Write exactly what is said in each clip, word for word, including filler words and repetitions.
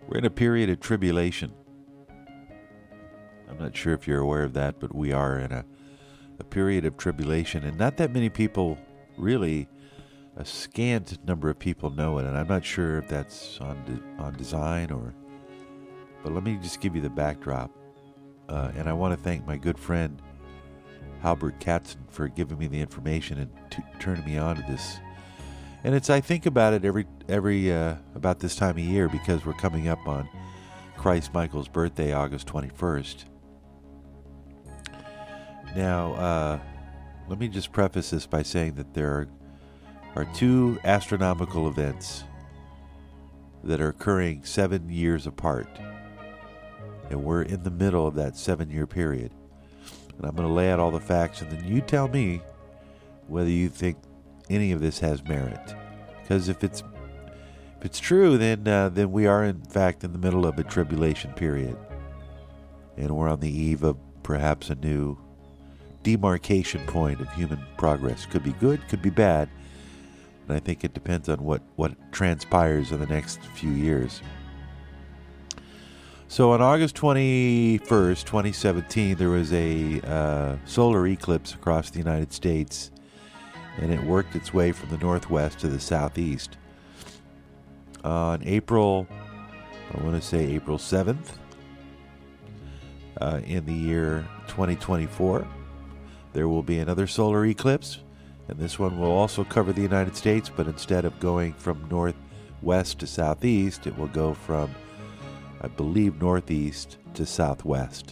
We're in a period of tribulation. I'm not sure if you're aware of that, but we are in a, a period of tribulation, and not that many people, really, a scant number of people know it, and I'm not sure if that's on de- on design or, but let me just give you the backdrop. Uh, and I want to thank my good friend Halbert Katzen for giving me the information and t- turning me on to this. And it's I think about it every every uh, about this time of year because we're coming up on Christ Michael's birthday, August twenty-first. Now, uh, let me just preface this by saying that there are, are two astronomical events that are occurring seven years apart. And we're in the middle of that seven-year period. And I'm going to lay out all the facts, and then you tell me whether you think any of this has merit. Because if it's if it's true, then uh, then we are in fact in the middle of a tribulation period, and we're on the eve of perhaps a new demarcation point of human progress. Could be good, could be bad, and I think it depends on what what transpires in the next few years. So on August twenty-first, twenty seventeen, there was a uh, solar eclipse across the United States, and it worked its way from the northwest to the southeast. On April, I want to say April seventh, uh, in the year twenty twenty-four, there will be another solar eclipse, and this one will also cover the United States, but instead of going from northwest to southeast, it will go from, I believe, northeast to southwest.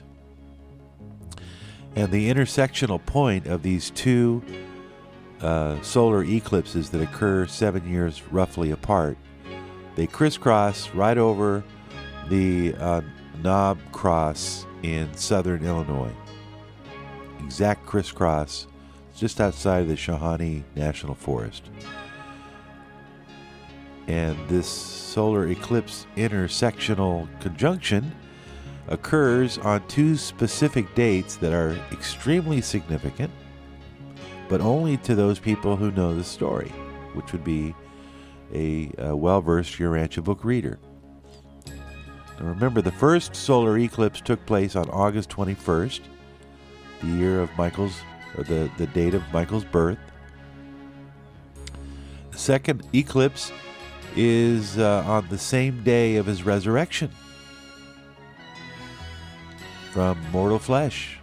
And the intersectional point of these two uh, solar eclipses that occur seven years roughly apart, they crisscross right over the uh, Knob Cross in southern Illinois. Exact crisscross just outside of the Shawnee National Forest. And this solar eclipse intersectional conjunction occurs on two specific dates that are extremely significant, but only to those people who know the story, which would be a, a well-versed Urantia book reader. Now remember, the first solar eclipse took place on August twenty-first, the year of Michael's, or the, the date of Michael's birth. The second eclipse is uh, on the same day of his resurrection from mortal flesh.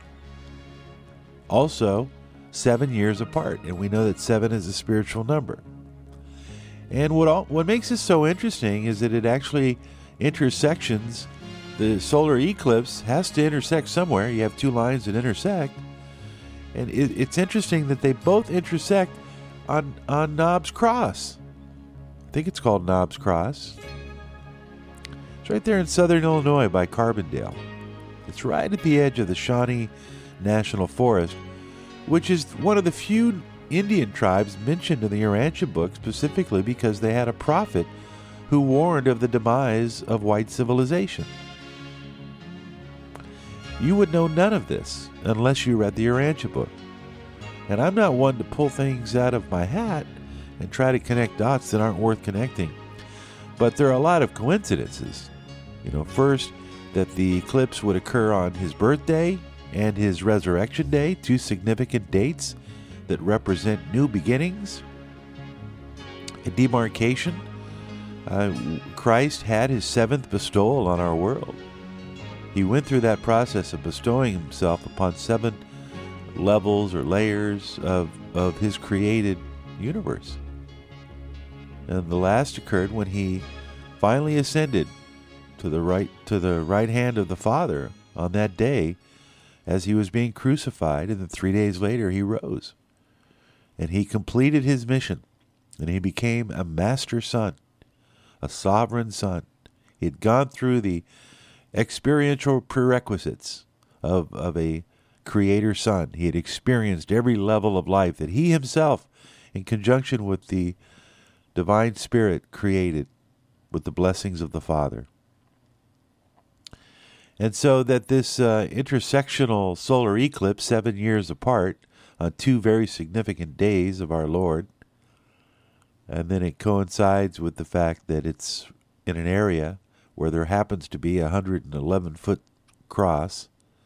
Also, seven years apart, and we know that seven is a spiritual number. And what all, what makes this so interesting is that it actually intersections. The solar eclipse has to intersect somewhere. You have two lines that intersect, and it, it's interesting that they both intersect on on Knobs Cross. I think it's called Knobs Cross. It's right there in southern Illinois by Carbondale. It's right at the edge of the Shawnee National Forest, which is one of the few Indian tribes mentioned in the Urantia book specifically because they had a prophet who warned of the demise of white civilization. You would know none of this unless you read the Urantia book. And I'm not one to pull things out of my hat and try to connect dots that aren't worth connecting. But there are a lot of coincidences. You know, first, that the eclipse would occur on his birthday and his resurrection day, two significant dates that represent new beginnings, a demarcation. Uh, Christ had his seventh bestowal on our world. He went through that process of bestowing himself upon seven levels or layers of, of his created universe. And the last occurred when he finally ascended to the right to the right hand of the Father on that day as he was being crucified, and then three days later he rose. And he completed his mission, and he became a master son, a sovereign son. He had gone through the experiential prerequisites of, of a creator son. He had experienced every level of life that he himself, in conjunction with the divine spirit, created with the blessings of the Father. And so that this uh, intersectional solar eclipse, seven years apart, on two very significant days of our Lord, and then it coincides with the fact that it's in an area where there happens to be a one hundred eleven foot cross.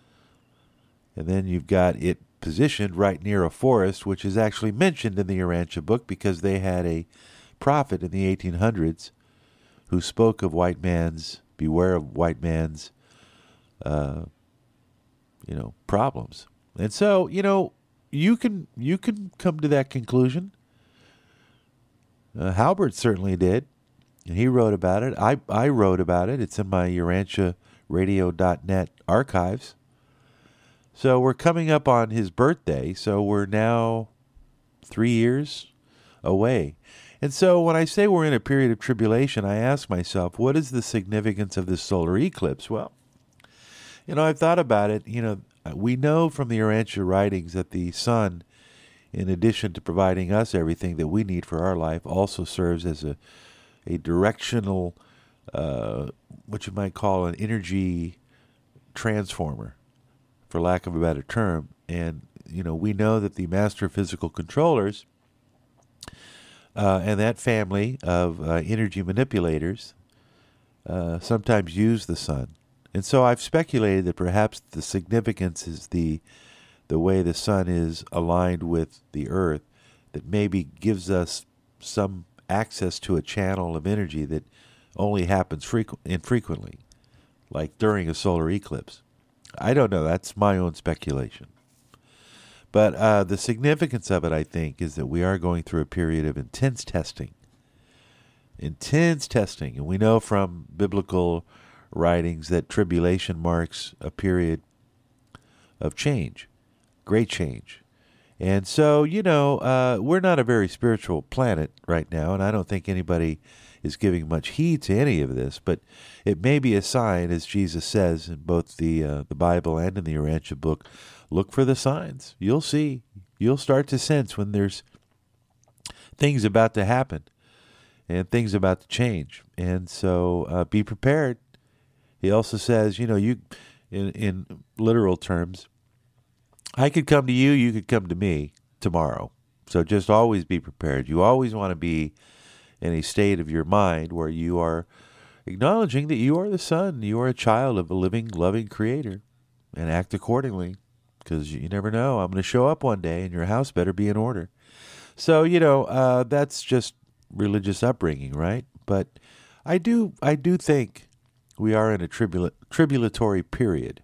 And then you've got it positioned right near a forest, which is actually mentioned in the Urantia book because they had a prophet in the eighteen hundreds who spoke of white man's, beware of white man's, uh, you know, problems. And so, you know, you can you can come to that conclusion. Uh, Halbert certainly did. And he wrote about it. I, I wrote about it. It's in my Urantia Radio dot net archives. So we're coming up on his birthday. So we're now three years away. And so when I say we're in a period of tribulation, I ask myself, what is the significance of this solar eclipse? Well, you know, I've thought about it. You know, we know from the Urantia writings that the sun, in addition to providing us everything that we need for our life, also serves as a, a directional, uh, what you might call an energy transformer, for lack of a better term. And, you know, we know that the master physical controllers Uh, and that family of uh, energy manipulators uh, sometimes use the sun. And so I've speculated that perhaps the significance is the the way the sun is aligned with the earth, that maybe gives us some access to a channel of energy that only happens frequ- infrequently, like during a solar eclipse. I don't know. That's my own speculation. But uh, the significance of it, I think, is that we are going through a period of intense testing. Intense testing. And we know from biblical writings that tribulation marks a period of change, great change. And so, you know, uh, we're not a very spiritual planet right now, and I don't think anybody is giving much heed to any of this, but it may be a sign, as Jesus says in both the uh, the Bible and in the Urantia book, look for the signs. You'll see. You'll start to sense when there's things about to happen and things about to change. And so uh, be prepared. He also says, you know, you in, in literal terms, I could come to you, you could come to me tomorrow. So just always be prepared. You always want to be in a state of your mind where you are acknowledging that you are the son, you are a child of a living, loving creator, and act accordingly. Because you never know. I'm going to show up one day and your house better be in order. So, you know, uh, that's just religious upbringing, right? But I do I do think we are in a tribula- tribulatory period.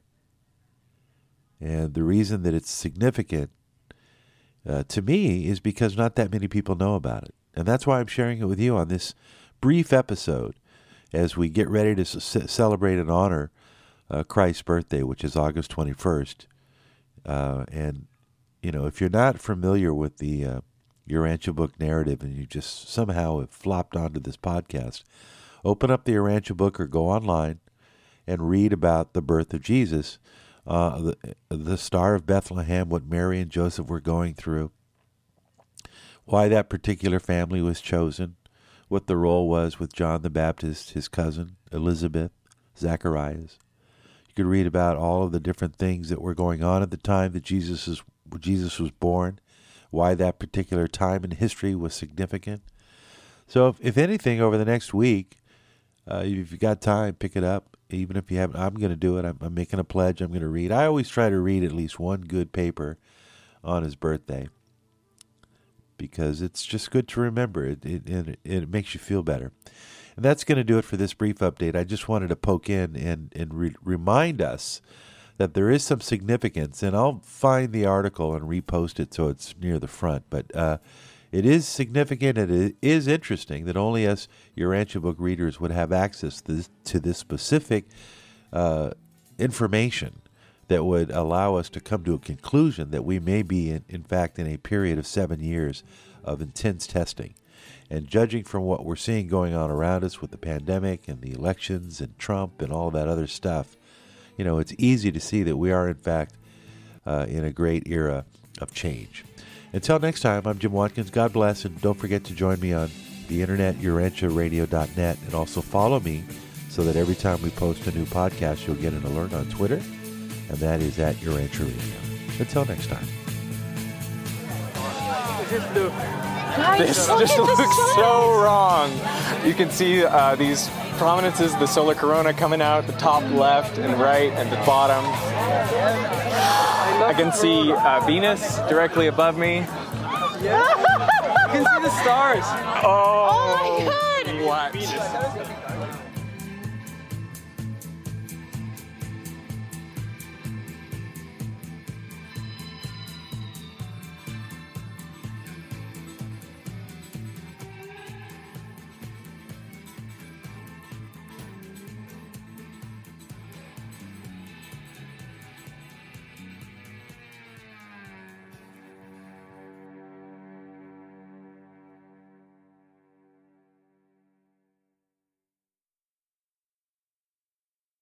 And the reason that it's significant uh, to me is because not that many people know about it. And that's why I'm sharing it with you on this brief episode as we get ready to c- celebrate and honor uh, Christ's birthday, which is August twenty-first. Uh, and, you know, if you're not familiar with the uh, Urantia book narrative and you just somehow have flopped onto this podcast, open up the Urantia book or go online and read about the birth of Jesus, uh, the, the Star of Bethlehem, what Mary and Joseph were going through, why that particular family was chosen, what the role was with John the Baptist, his cousin, Elizabeth, Zacharias. You could read about all of the different things that were going on at the time that Jesus is Jesus was born, why that particular time in history was significant. So if, if anything, over the next week, uh, if you've got time, pick it up. Even if you haven't, I'm going to do it. I'm, I'm making a pledge. I'm going to read. I always try to read at least one good paper on his birthday because it's just good to remember. It, it, it, it makes you feel better. And that's going to do it for this brief update. I just wanted to poke in and, and re- remind us that there is some significance, and I'll find the article and repost it so it's near the front. But uh, it is significant and it is interesting that only us Urantia book readers would have access to this, to this specific uh, information that would allow us to come to a conclusion that we may be, in, in fact, in a period of seven years of intense testing. And judging from what we're seeing going on around us with the pandemic and the elections and Trump and all that other stuff, you know, it's easy to see that we are, in fact, uh, in a great era of change. Until next time, I'm Jim Watkins. God bless, and don't forget to join me on the internet, Urantia Radio dot net, and also follow me so that every time we post a new podcast, you'll get an alert on Twitter, and that is at Urantia Radio. Until next time. Guys, This look just at the looks stars. so wrong. You can see uh, these prominences of the solar corona coming out at the top left and right and the bottom. I can see uh, Venus directly above me. You can see the stars. Oh, Oh my God. what?